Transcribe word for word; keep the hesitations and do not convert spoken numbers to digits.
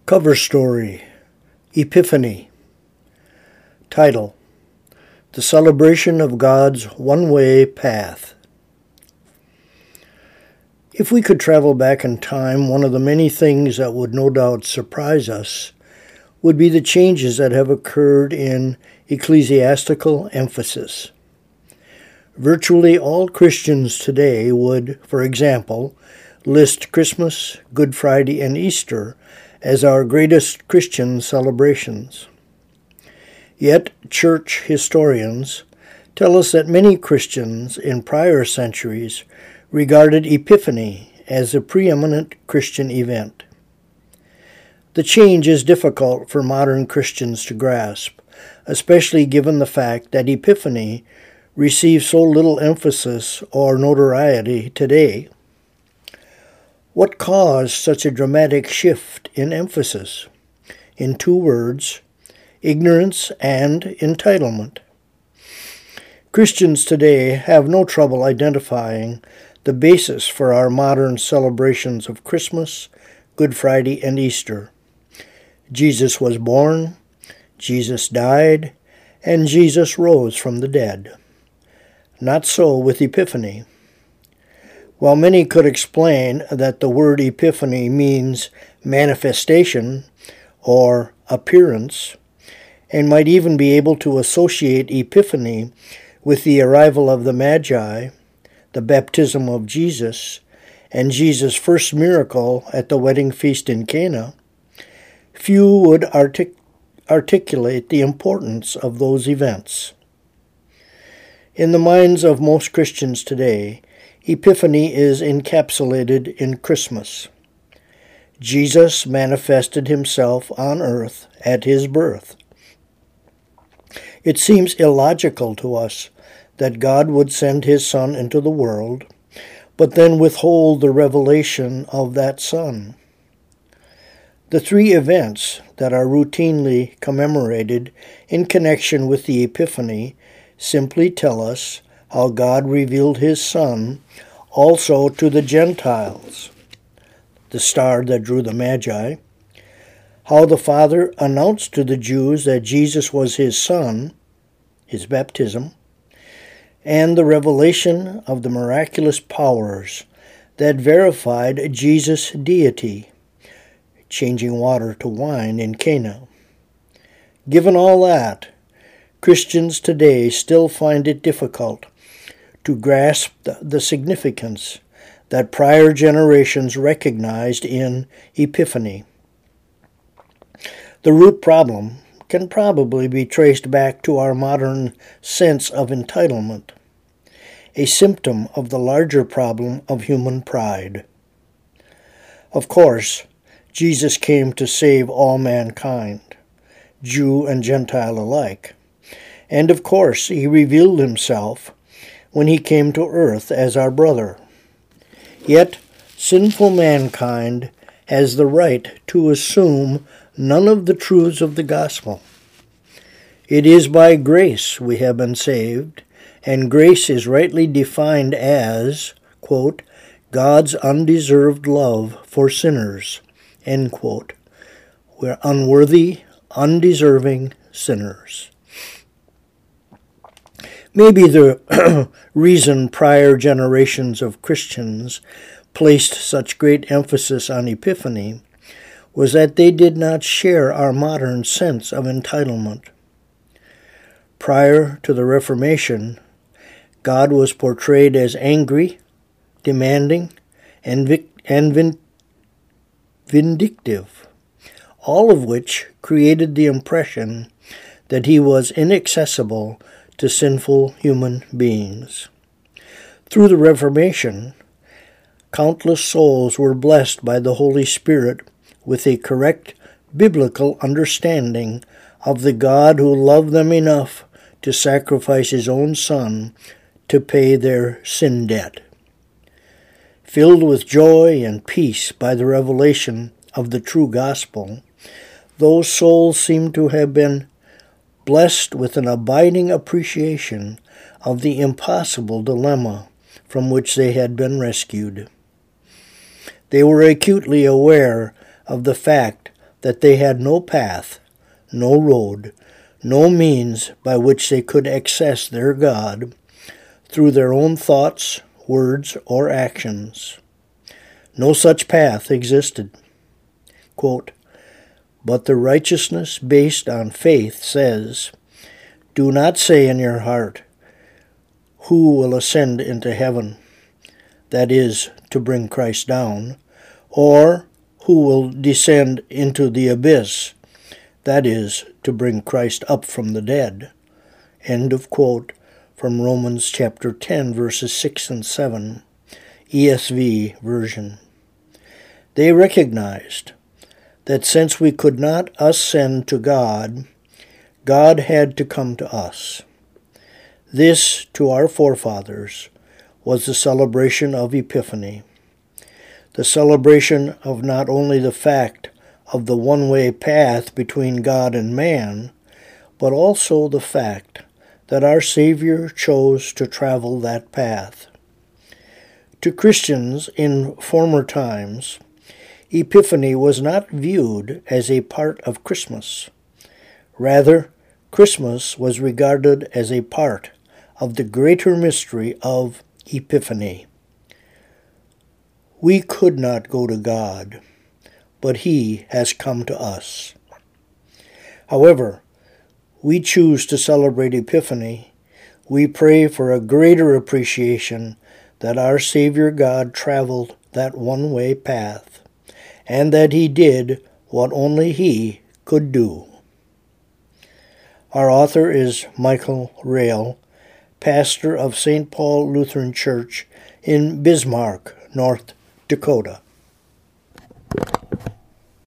Cover story, Epiphany. Title, The Celebration of God's One-Way Path. If we could travel back in time, one of the many things that would no doubt surprise us would be the changes that have occurred in ecclesiastical emphasis. Virtually all Christians today would, for example, list Christmas, Good Friday, and Easter as our greatest Christian celebrations. Yet, church historians tell us that many Christians in prior centuries regarded Epiphany as a preeminent Christian event. The change is difficult for modern Christians to grasp, especially given the fact that Epiphany receives so little emphasis or notoriety today. What caused such a dramatic shift in emphasis? In two words, ignorance and entitlement. Christians today have no trouble identifying the basis for our modern celebrations of Christmas, Good Friday, and Easter. Jesus was born, Jesus died, and Jesus rose from the dead. Not so with Epiphany. While many could explain that the word epiphany means manifestation or appearance, and might even be able to associate Epiphany with the arrival of the Magi, the baptism of Jesus, and Jesus' first miracle at the wedding feast in Cana, few would artic- articulate the importance of those events. In the minds of most Christians today, Epiphany is encapsulated in Christmas. Jesus manifested himself on earth at his birth. It seems illogical to us that God would send his Son into the world, but then withhold the revelation of that Son. The three events that are routinely commemorated in connection with the Epiphany simply tell us how God revealed his Son also to the Gentiles, the star that drew the Magi, how the Father announced to the Jews that Jesus was his Son, his baptism, and the revelation of the miraculous powers that verified Jesus' deity, changing water to wine in Cana. Given all that, Christians today still find it difficult to grasp the significance that prior generations recognized in Epiphany. The root problem can probably be traced back to our modern sense of entitlement, a symptom of the larger problem of human pride. Of course, Jesus came to save all mankind, Jew and Gentile alike, and of course he revealed himself when he came to earth as our brother. Yet, sinful mankind has the right to assume none of the truths of the gospel. It is by grace we have been saved, and grace is rightly defined as, quote, God's undeserved love for sinners, end quote. We're unworthy, undeserving sinners. Maybe the reason prior generations of Christians placed such great emphasis on Epiphany was that they did not share our modern sense of entitlement. Prior to the Reformation, God was portrayed as angry, demanding, and, vic- and vin- vindictive, all of which created the impression that he was inaccessible to sinful human beings. Through the Reformation, countless souls were blessed by the Holy Spirit with a correct biblical understanding of the God who loved them enough to sacrifice his own Son to pay their sin debt. Filled with joy and peace by the revelation of the true gospel, those souls seem to have been blessed with an abiding appreciation of the impossible dilemma from which they had been rescued. They were acutely aware of the fact that they had no path, no road, no means by which they could access their God through their own thoughts, words, or actions. No such path existed. Quote, "But the righteousness based on faith says, 'Do not say in your heart, who will ascend into heaven, that is, to bring Christ down, or who will descend into the abyss, that is, to bring Christ up from the dead.'" End of quote from Romans chapter ten, verses six and seven, E S V version. They recognized that since we could not ascend to God, God had to come to us. This, to our forefathers, was the celebration of Epiphany, the celebration of not only the fact of the one-way path between God and man, but also the fact that our Savior chose to travel that path. To Christians in former times, Epiphany was not viewed as a part of Christmas. Rather, Christmas was regarded as a part of the greater mystery of Epiphany. We could not go to God, but He has come to us. However, we choose to celebrate Epiphany. We pray for a greater appreciation that our Savior God traveled that one-way path, and that He did what only He could do. Our author is Michael Rail, pastor of Saint Paul Lutheran Church in Bismarck, North Dakota.